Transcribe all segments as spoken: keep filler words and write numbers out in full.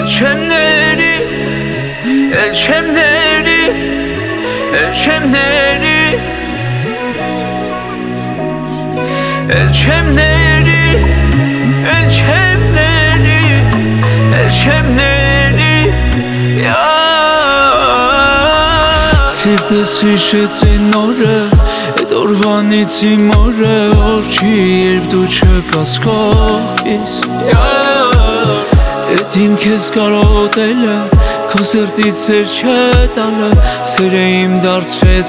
Elçemleri, elçemleri, elçemleri, elçemleri, elçemleri, elçemleri, ya. Սիրտը սիշեց են օրը, էդ օրվանից իմ օրը օր չի, երբ դու չկաս կողքիս Էդ իմ քեզ կարոտելը, քո սրտից սեր չտալը, սերը իմ դարձրեց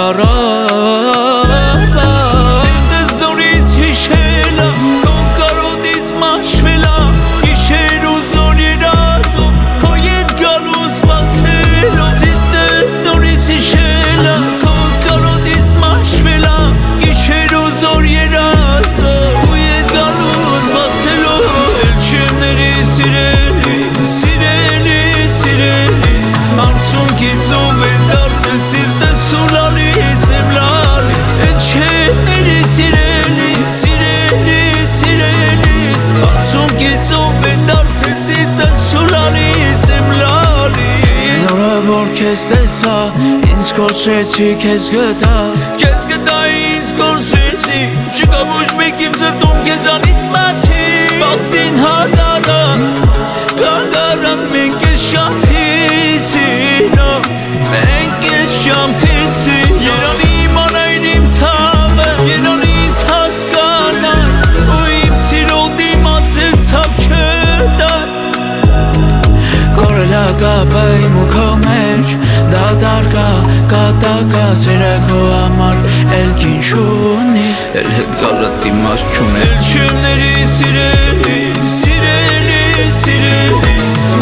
տառապա Սիրտս նորից հիշելը, քո կարոտից մաշվելա, գիշեր ու զոր երազում, քո ետ գալու սպասելով Սիրտս նորից հիշելը, քո կարոտից մաշվելա, գիշեր ու զոր երազում, քո ետ գալու սպասելով Elçemleri սիրելի, սիրելի, սիրելիս, արցունքից ով է դարձել սիրտս ու լալիս եմ լալի Elçemleri սիրելի, սիրելի, սիրելիս, արցունքից ով է դարձել սիրտս ու լալիս եմ լալի Նորը որ քեզ տեսա, ինձ կորցրեցի քեզ գտա Քեզ գտա ինձ կորցրեցի, չկա ոչ մեկ իմ սրտում քեզանից բացի Բախտին հակառակ, կանգառանք մենք ես շամփիսին Մենք ես շամփիսին Երանի իմանայր իմ ցավը, երանի ինձ հասկանար Ու իմ սիրո դիմացել ցավ չտար Կորել ա կապը իմ ու քո մեջ Դատարկ ա, կատակ ա, սերը քո համար էլ կին շունի Էլ հետ գալը դիմաց չունի Elçemleri սիրելի, սիրելի, սիրելիս